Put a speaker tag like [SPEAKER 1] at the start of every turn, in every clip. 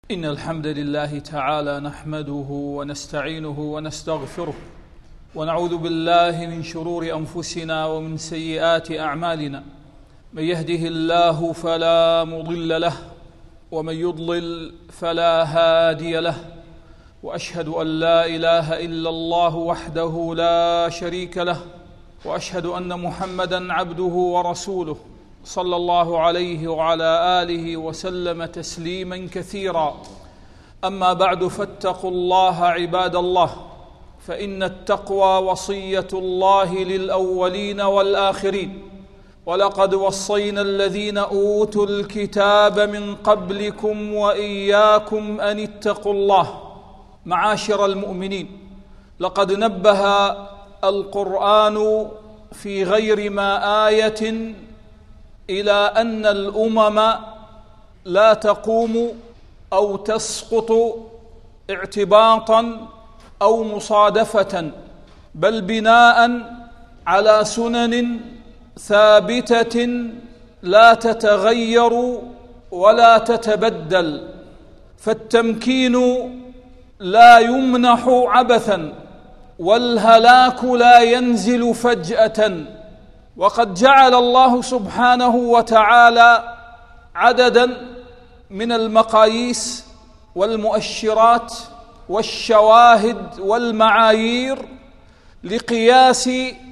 [SPEAKER 1] إن الحمد لله تعالى نحمده ونستعينه ونستغفره ونعوذ بالله من شرور أنفسنا ومن سيئات أعمالنا. من يهده الله فلا مضل له ومن يضلل فلا هادي له، وأشهد أن لا إله إلا الله وحده لا شريك له، وأشهد أن محمدًا عبده ورسوله صلى الله عليه وعلى آله وسلم تسليما كثيرا. أما بعد، فاتقوا الله عباد الله، فإن التقوى وصية الله للأولين والآخرين، ولقد وصينا الذين أوتوا الكتاب من قبلكم وإياكم أن اتقوا الله. معاشر المؤمنين، لقد نبه القرآن في غير ما آية إلى أن الأمم لا تقوم أو تسقط اعتباطا أو مصادفة، بل بناء على سنن ثابتة لا تتغير ولا تتبدل. فالتمكين لا يمنح عبثا، والهلاك لا ينزل فجأة. وقد جعل الله سبحانه وتعالى عددا من المقاييس والمؤشرات والشواهد والمعايير لقياس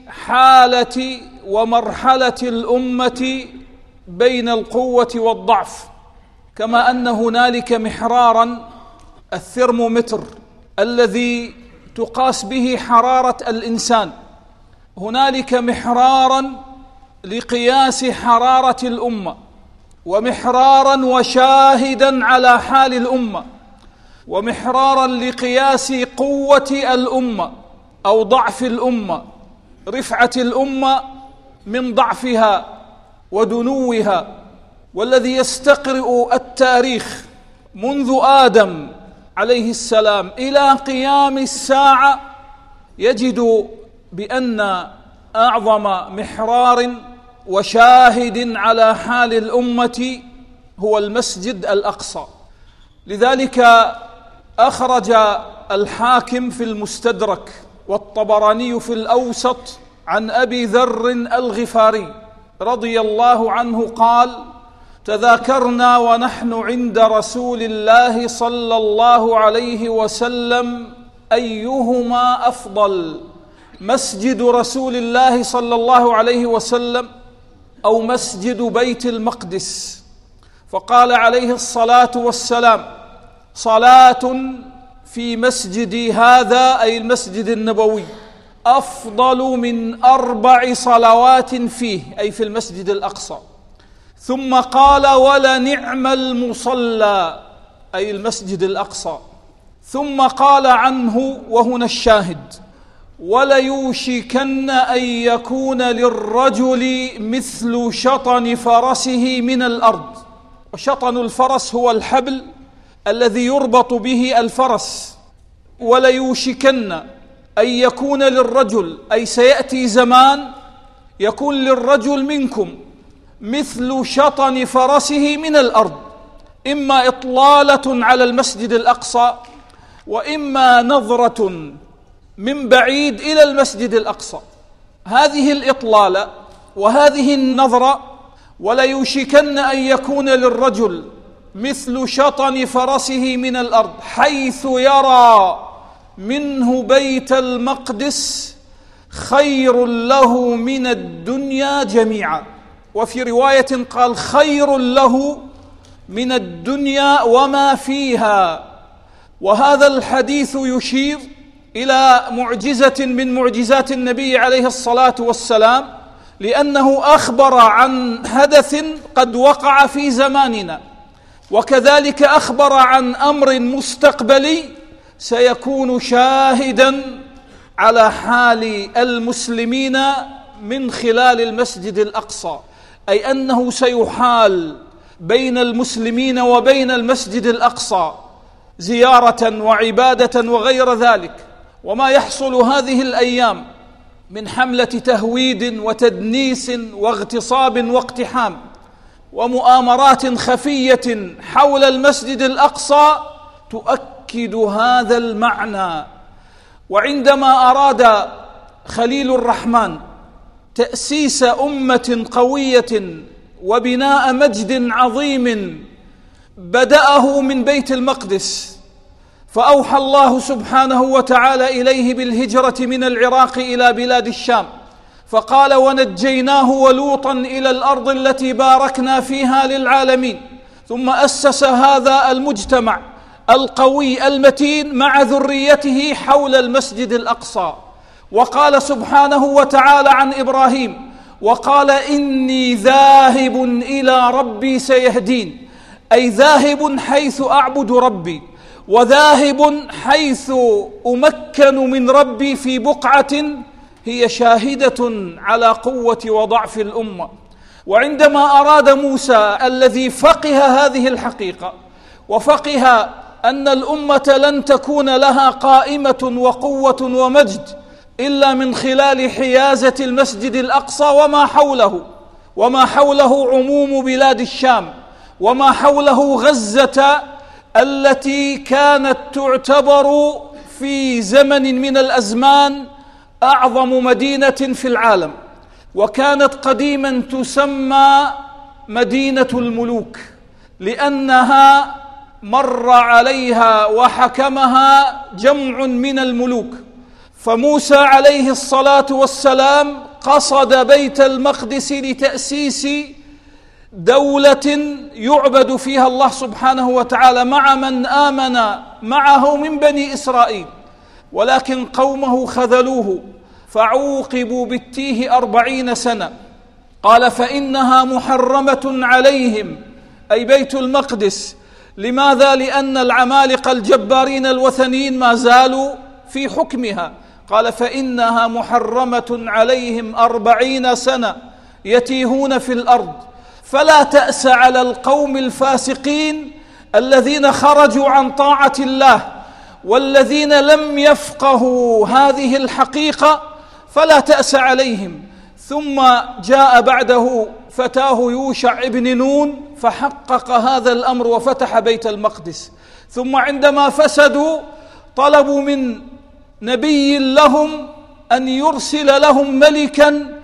[SPEAKER 1] حالة ومرحلة الأمة بين القوة والضعف، كما أن هنالك محرارا الثرمومتر الذي تقاس به حرارة الإنسان، هنالك محرارا لقياس حرارة الأمة، ومحرارا وشاهدا على حال الأمة، ومحرارا لقياس قوة الأمة أو ضعف الأمة، رفعة الأمة من ضعفها ودنوها. والذي يستقرئ التاريخ منذ آدم عليه السلام إلى قيام الساعة يجد بأن أعظم محرار وشاهد على حال الأمة هو المسجد الأقصى. لذلك أخرج الحاكم في المستدرك والطبراني في الأوسط عن أبي ذر الغفاري رضي الله عنه قال: تذاكرنا ونحن عند رسول الله صلى الله عليه وسلم أيهما أفضل، مسجد رسول الله صلى الله عليه وسلم أو مسجد بيت المقدس؟ فقال عليه الصلاة والسلام: صلاة في مسجدي هذا، أي المسجد النبوي، أفضل من 4 صلوات فيه، أي في المسجد الأقصى. ثم قال: ولنعم المصلى، أي المسجد الأقصى. ثم قال عنه، وهنا الشاهد: وليوشكن أن يكون للرجل مثل شطن فرسه من الأرض. وشطن الفرس هو الحبل الذي يربط به الفرس. وليوشكن أن يكون للرجل، أي سيأتي زمان يكون للرجل منكم مثل شطن فرسه من الأرض، إما إطلالة على المسجد الأقصى، وإما نظرة من بعيد إلى المسجد الأقصى. هذه الإطلالة وهذه النظرة: وليوشكن أن يكون للرجل مثل شطن فرسه من الأرض حيث يرى منه بيت المقدس خير له من الدنيا جميعا. وفي رواية قال: خير له من الدنيا وما فيها. وهذا الحديث يشير إلى معجزة من معجزات النبي عليه الصلاة والسلام، لأنه أخبر عن حدث قد وقع في زماننا، وكذلك أخبر عن أمر مستقبلي سيكون شاهدا على حال المسلمين من خلال المسجد الأقصى، أي أنه سيحال بين المسلمين وبين المسجد الأقصى زيارة وعبادة وغير ذلك. وما يحصل هذه الأيام من حملة تهويد وتدنيس واغتصاب واقتحام ومؤامرات خفية حول المسجد الأقصى تؤكد هذا المعنى. وعندما أراد خليل الرحمن تأسيس أمة قوية وبناء مجد عظيم بدأه من بيت المقدس، فأوحى الله سبحانه وتعالى إليه بالهجرة من العراق إلى بلاد الشام، فقال: ونجيناه ولوطا إلى الأرض التي باركنا فيها للعالمين. ثم أسس هذا المجتمع القوي المتين مع ذريته حول المسجد الأقصى. وقال سبحانه وتعالى عن إبراهيم: وقال إني ذاهب إلى ربي سيهدين، أي ذاهب حيث أعبد ربي، وذاهب حيث أمكن من ربي في بقعة هي شاهدة على قوة وضعف الأمة. وعندما أراد موسى الذي فقه هذه الحقيقة وفقه أن الأمة لن تكون لها قائمة وقوة ومجد إلا من خلال حيازة المسجد الأقصى وما حوله عموم بلاد الشام، وما حوله غزة التي كانت تعتبر في زمن من الأزمان أعظم مدينة في العالم، وكانت قديما تسمى مدينة الملوك، لأنها مر عليها وحكمها جمع من الملوك. فموسى عليه الصلاة والسلام قصد بيت المقدس لتأسيس دولة يعبد فيها الله سبحانه وتعالى مع من آمن معه من بني إسرائيل، ولكن قومه خذلوه فعوقبوا بالتيه 40 سنة. قال: فإنها محرمة عليهم، أي بيت المقدس. لماذا؟ لأن العمالقة الجبارين الوثنيين ما زالوا في حكمها. قال: فإنها محرمة عليهم 40 سنة يتيهون في الأرض. فلا تأس على القوم الفاسقين الذين خرجوا عن طاعة الله والذين لم يفقهوا هذه الحقيقة، فلا تأس عليهم. ثم جاء بعده فتاه يوشع ابن نون فحقق هذا الأمر وفتح بيت المقدس. ثم عندما فسدوا طلبوا من نبي لهم أن يرسل لهم ملكا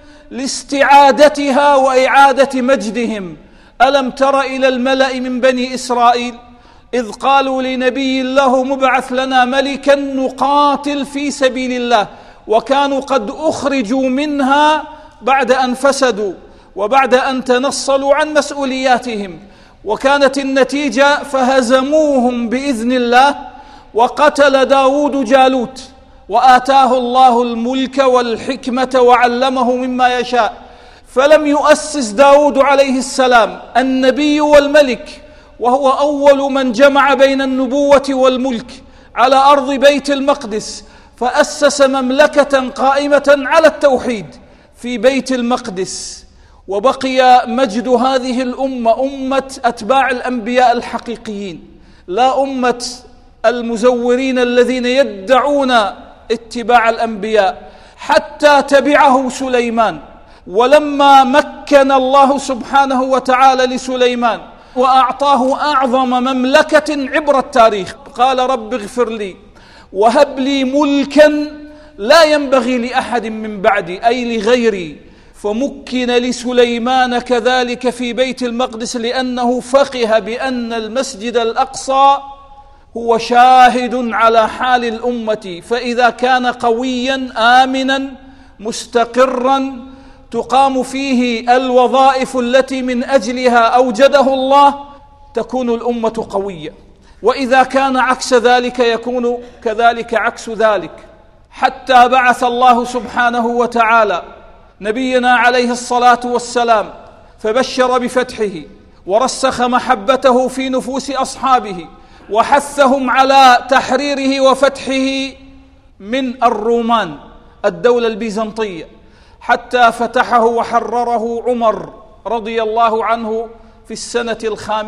[SPEAKER 1] لاستعادتها وإعادة مجدهم. ألم تر إلى الملأ من بني إسرائيل إذ قالوا لنبي له مبعث لنا ملكا نقاتل في سبيل الله، وكانوا قد أخرجوا منها بعد أن فسدوا وبعد أن تنصلوا عن مسؤولياتهم، وكانت النتيجة فهزموهم بإذن الله. وقتل داود جالوت وآتاه الله الملك والحكمة وعلمه مما يشاء. فلم يؤسس داود عليه السلام النبي والملك، وهو أول من جمع بين النبوة والملك على أرض بيت المقدس، فأسس مملكة قائمة على التوحيد في بيت المقدس. وبقي مجد هذه الأمة أمة أتباع الأنبياء الحقيقيين، لا أمة المزورين الذين يدعون اتباع الأنبياء، حتى تبعه سليمان. ولما مكن الله سبحانه وتعالى لسليمان وأعطاه أعظم مملكة عبر التاريخ، قال: رب اغفر لي وهب لي ملكا لا ينبغي لأحد من بعدي، أي لغيري. فمكن لسليمان كذلك في بيت المقدس، لأنه فقه بأن المسجد الأقصى هو شاهد على حال الأمة، فإذا كان قويا آمنا مستقرا تقام فيه الوظائف التي من أجلها أوجده الله، تكون الأمة قوية. وإذا كان عكس ذلك يكون كذلك عكس ذلك، حتى بعث الله سبحانه وتعالى نبينا عليه الصلاة والسلام فبشر بفتحه ورسخ محبته في نفوس أصحابه وحثهم على تحريره وفتحه من الرومان الدولة البيزنطية، حتى فتحه وحرره عمر رضي الله عنه في السنة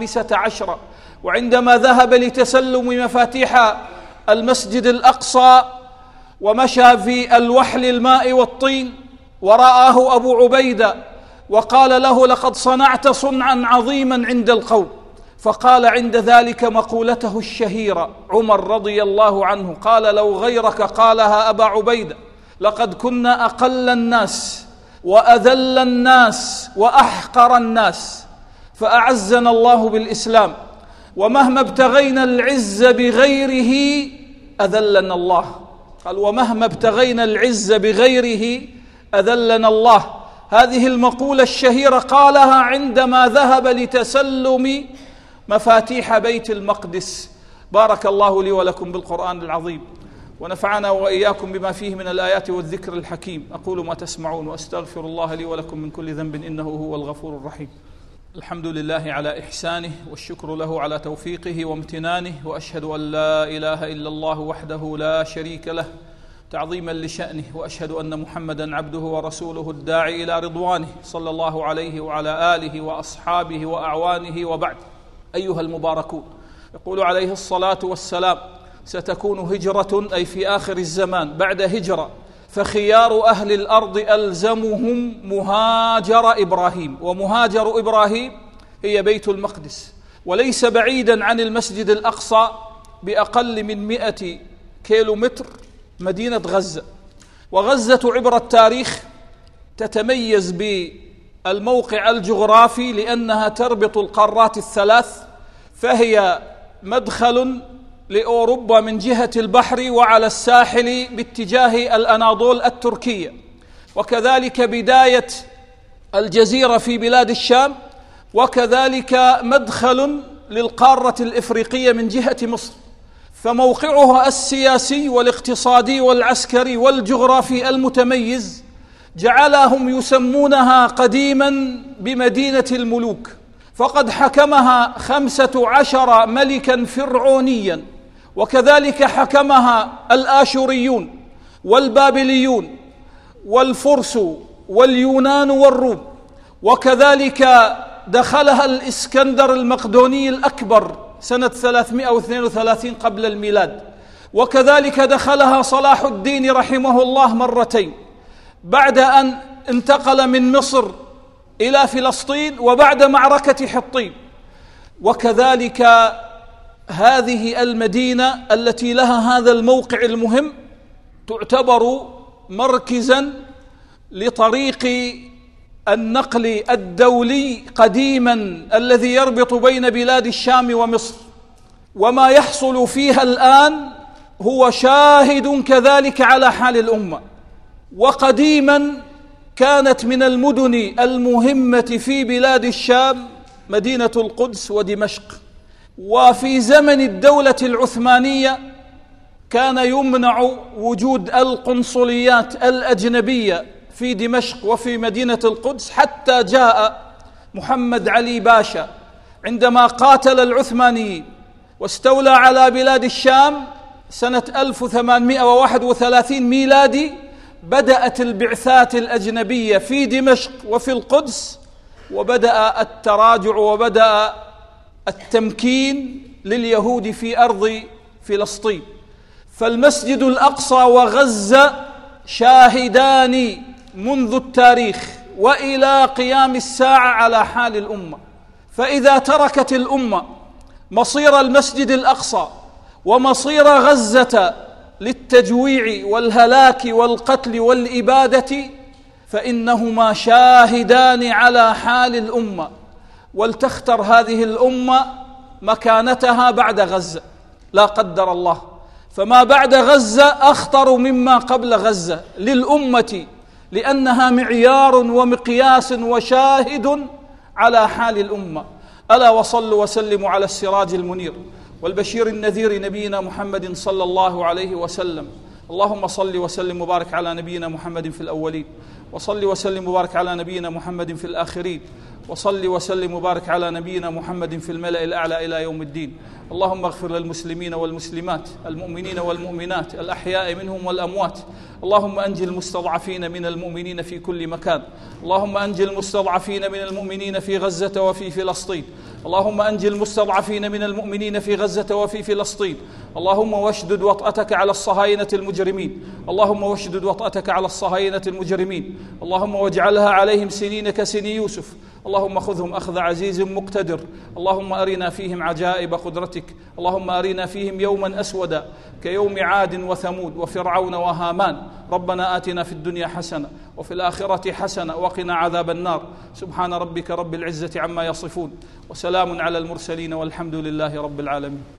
[SPEAKER 1] 15. وعندما ذهب لتسلم مفاتيح المسجد الأقصى ومشى في الوحل الماء والطين ورآه أبو عبيدة وقال له: لقد صنعت صنعا عظيما عند القوم. فقال عند ذلك مقولته الشهيرة عمر رضي الله عنه، قال: لو غيرك قالها أبا عبيدة لقد كنا أقل الناس وأذل الناس وأحقر الناس، فأعزنا الله بالإسلام، ومهما ابتغينا العز بغيره أذلنا الله. قال: ومهما ابتغينا العز بغيره أذلنا الله. هذه المقولة الشهيرة قالها عندما ذهب لتسلم مفاتيح بيت المقدس. بارك الله لي ولكم بالقرآن العظيم، ونفعنا وإياكم بما فيه من الآيات والذكر الحكيم. أقول ما تسمعون وأستغفر الله لي ولكم من كل ذنب إنه هو الغفور الرحيم. الحمد لله على إحسانه، والشكر له على توفيقه وامتنانه، وأشهد أن لا إله إلا الله وحده لا شريك له تعظيما لشأنه، وأشهد أن محمدا عبده ورسوله الداعي إلى رضوانه، صلى الله عليه وعلى آله وأصحابه وأعوانه، وبعد. أيها المباركون، يقول عليه الصلاة والسلام: ستكون هجرة، أي في آخر الزمان بعد هجرة، فخيار أهل الأرض ألزمهم مهاجر إبراهيم. ومهاجر إبراهيم هي بيت المقدس، وليس بعيدا عن المسجد الأقصى بأقل من 100 كيلومتر مدينة غزة. وغزة عبر التاريخ تتميز بالموقع الجغرافي لأنها تربط القارات الثلاث، فهي مدخل لأوروبا من جهة البحر وعلى الساحل باتجاه الأناضول التركية، وكذلك بداية الجزيرة في بلاد الشام، وكذلك مدخل للقارة الإفريقية من جهة مصر. فموقعها السياسي والاقتصادي والعسكري والجغرافي المتميز جعلهم يسمونها قديما بمدينة الملوك، فقد حكمها 15 ملكا فرعونيا، وكذلك حكمها الآشوريون والبابليون والفرس واليونان والروم، وكذلك دخلها الإسكندر المقدوني الأكبر سنة 332 قبل الميلاد، وكذلك دخلها صلاح الدين رحمه الله مرتين بعد أن انتقل من مصر إلى فلسطين وبعد معركة حطين. وكذلك هذه المدينة التي لها هذا الموقع المهم تعتبر مركزا لطريق النقل الدولي قديما الذي يربط بين بلاد الشام ومصر، وما يحصل فيها الآن هو شاهد كذلك على حال الأمة. وقديما كانت من المدن المهمة في بلاد الشام مدينة القدس ودمشق. وفي زمن الدولة العثمانية كان يمنع وجود القنصليات الأجنبية في دمشق وفي مدينة القدس، حتى جاء محمد علي باشا عندما قاتل العثمانيين واستولى على بلاد الشام سنة 1831 ميلادي. بدأت البعثات الأجنبية في دمشق وفي القدس، وبدأ التراجع وبدأ التمكين لليهود في أرض فلسطين. فالمسجد الأقصى وغزة شاهدان منذ التاريخ وإلى قيام الساعة على حال الأمة. فإذا تركت الأمة مصير المسجد الأقصى ومصير غزة للتجويع والهلاك والقتل والإبادة، فإنهما شاهدان على حال الأمة، ولتختر هذه الأمة مكانتها بعد غزة لا قدر الله. فما بعد غزة أخطر مما قبل غزة للأمة، لأنها معيار ومقياس وشاهد على حال الأمة. ألا وصلوا وسلموا على السراج المنير والبشير النذير نبينا محمد صلى الله عليه وسلم. اللهم صل وسلم وبارك على نبينا محمد في الأولين، وصل وسلم وبارك على نبينا محمد في الآخرين، وصل وسلم وبارك على نبينا محمد في الملأ الأعلى إلى يوم الدين. اللهم اغفر للمسلمين والمسلمات، المؤمنين والمؤمنات، الأحياء منهم والأموات. اللهم أنجِ المستضعفين من المؤمنين في كل مكان. اللهم أنجِ المستضعفين من المؤمنين في غزة وفي فلسطين. اللهم أنج المستضعفين من المؤمنين في غزة وفي فلسطين. اللهم واشدد وطأتك على الصهاينة المجرمين. اللهم واشدد وطأتك على الصهاينة المجرمين. اللهم واجعلها عليهم سنين كسني يوسف. اللهم خذهم أخذ عزيز مقتدر. اللهم أرنا فيهم عجائب قدرتك. اللهم أرنا فيهم يوما أسودا كيوم عاد وثمود وفرعون وهامان. ربنا آتنا في الدنيا حسنة وفي الآخرة حسنة وقنا عذاب النار. سبحان ربك رب العزة عما يصفون وسلام على المرسلين والحمد لله رب العالمين.